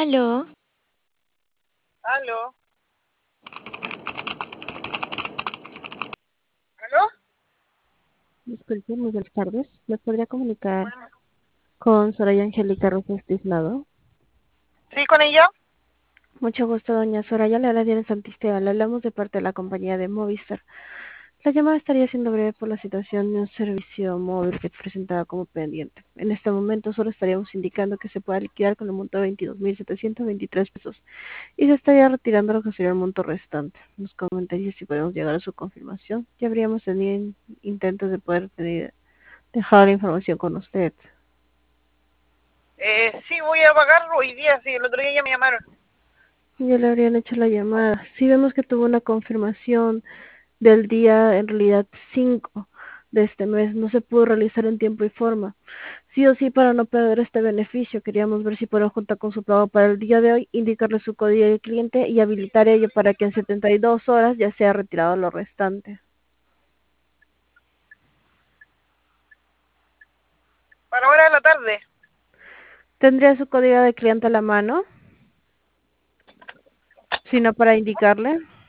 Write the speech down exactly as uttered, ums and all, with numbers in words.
Aló, Aló. ¿Aló? Disculpe, muy buenas tardes. ¿Me podría comunicar Bueno, con Soraya Angélica Rosas Tislado? ¿sí con ella? Mucho gusto, doña Soraya. Le habla Diana Santisteban. Le hablamos de parte de la compañía de Movistar. La llamada estaría siendo breve por la situación de un servicio móvil que presentaba como pendiente. En este momento solo estaríamos indicando que se pueda liquidar con el monto de veintidós mil setecientos veintitrés pesos y se estaría retirando lo que sería el monto restante. Nos comentaría si podemos llegar a su confirmación. Ya habríamos tenido in- intentos de poder tener, dejar la información con usted. Eh, sí, voy a pagar hoy día, sí, el otro día ya me llamaron. Ya le habrían hecho la llamada. Sí vemos que tuvo una confirmación del día, en realidad cinco de este mes. No se pudo realizar en tiempo y forma. Sí o sí, para no perder este beneficio, queríamos ver si podemos juntar con su pago para el día de hoy, indicarle su código de cliente y habilitar ello para que en setenta y dos horas ya sea retirado lo restante. Para ahora de la tarde. ¿Tendría su código de cliente a la mano? Si no, para indicarle.